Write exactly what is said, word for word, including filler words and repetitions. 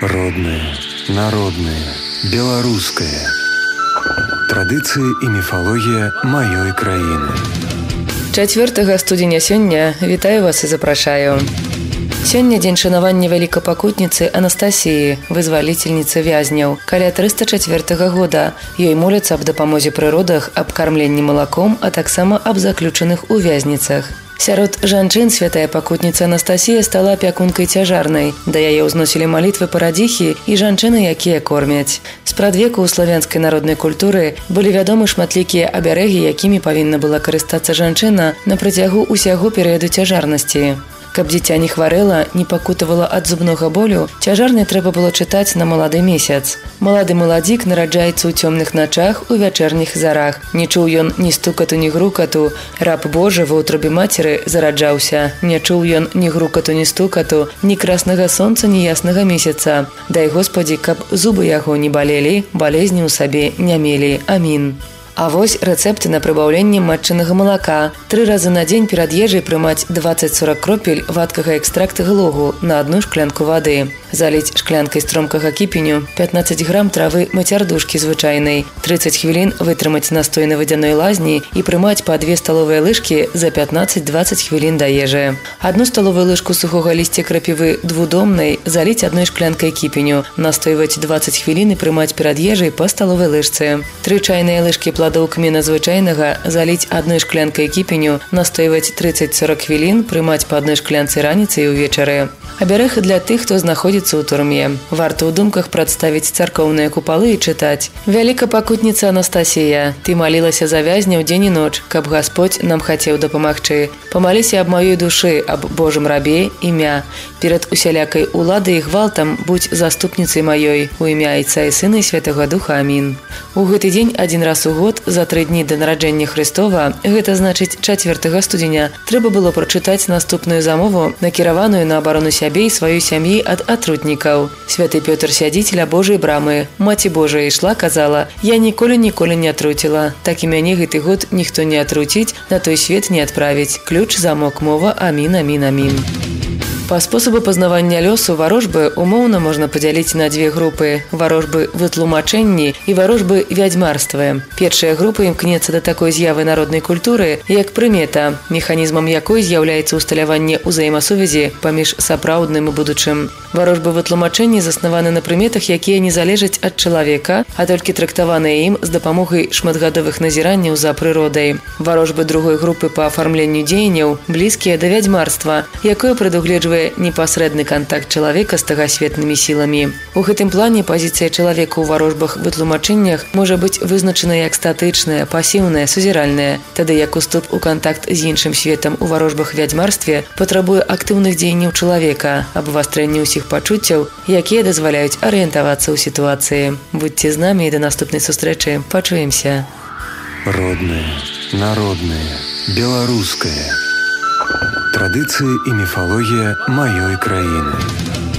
Родное, народное, беларускае. Традыцыі і міфалогія маёй краіны. чацвёртага студзеня сёння вітаю вас і запрашаю. Сёння дзень шанавання вялікапакутніцы Анастасіі, вызваліцельніцы вязняў. Каля трыста чацвёртага года ёй моляцца аб дапамозе пры родах, аб кармленні малаком, а таксама аб заключаных у вязніцах. Сярод жанчын святая пакутніца Анастасія стала апякункай цяжарнай. Да яе ўзносілі малітвы парадзіхі і жанчыны, якія кормяць. Спрадвеку ў славянскай народнай культуры былі вядомы шматлікія абярэгі, якімі павінна была карыстацца жанчына на працягу ўсяго перыяду цяжарнасці. Каб дзіця не хварэла, не пакутавала ад зубнога болю, цяжарнай трэба было чытаць на малады месяц. Малады маладзік нараджаецца ў цёмных начах, у вячэрніх зарах. Не чуў ён ні стукату, ні грукату. Раб Божы ва ўтробе мацеры зараджаўся. Не чуў ён ні грукату, ні стукату, ні краснага сонца, ні яснага месяца. Дай Господі, каб зубы яго не балелі, балезні ў сабе не мелі. Амін. А вось рэцэпты на прыбаўленне матчынага малака. Тры разы на дзень перад ежай прымаць дваццаць-сорак кропель вадкага экстракта глогу на одну шклянку вады. Заліць шклянкай стромкага кіпеню пятнаццаць грам травы мацярдушкі звычайнай. трыццаць хвілін вытрымаць настой на вадзяной лазні і прымаць па две сталовыя лыжкі за пятнаццаць-дваццаць хвілін да ежы. Одну сталовую лыжку сухога лісця крапівы двудомнай заліць адной шклянкай кіпеню, настойваць дваццаць хвілін і прымаць перад ежай па сталовай лыжцы. Тры чайныя лыжкі пладоў кміна звычайнага заліць адной шклянкай кіпеню, настойваць трыццаць-сорак хвілін, прымаць па адной шклянцы раніцай і ўвечары. Абярэг для тых, хто знаходзіцца ў турме. Варта ў думках прадставіць царкоўныя купалы і чытаць. Вялікапакутніца Анастасія, ты малілася за вязняў дзень і ноч, каб Гасподь нам хацеў дапамагчы. Памаліся аб маёй душы, аб Божым рабе, імя. Перад усялякай уладай і гвалтам будзь заступніцай маёй, у імя Айца і Сына і Святага Духа. Амін. У гэты дзень адзін раз у год, за тры дні да нараджэння Хрыстова, гэта значыць чацвёртага студзеня, трэба было прачытаць наступную замову, накіраваную на абарону сябе і сваёй сям'і ад атрутнікаў. Святы Пётр сядзіць ля Божай брамы. Маці Божая ішла, казала: «Я ніколі-ніколі не атруціла. Так і мяне гэты год ніхто не атруціць, на той свет не адправіць. Ключ, замок, мова. Амін, амін, амін». Па спосабу пазнавання лёсу варожбы умоўна можна падзяліць на дзве групы – варожбы вытлумачэнні і варожбы вядзьмарствы. Першая група імкнецца да такой з'явы народнай культуры, як прымета, механізмам якой з'яўляецца ўсталяванне ўзаемасувязі паміж сапраўдным і будучым. Варожбы вытлумачэнні заснаваны на прыметах, якія не залежаць ад чалавека, а толькі трактаваныя ім з дапамогай шматгадовых назіранняў за прыродай. Варожбы другой групы па афармленню дзеянняў блізкія да вядзьмарства, якое прадугледжвае непасрэдны кантакт чалавека з тагасветнымі сіламі. У гэтым плане пазіцыя чалавека ў варожбах вытлумачэннях можа быць вызначана як статычная, пасіўная, сузіральная, тады як уступ у кантакт з іншым светам у варожбах вядзьмарстве патрабуе актыўных дзеянняў чалавека, абвастрэння ўсіх пачуццяў, якія дазваляюць арыентавацца ў сітуацыі. Будьце з намі і да наступнай сустрэчы. Пачуемся. Родное, народное, беларускае. Традыцыі і міфалогія маёй краіны.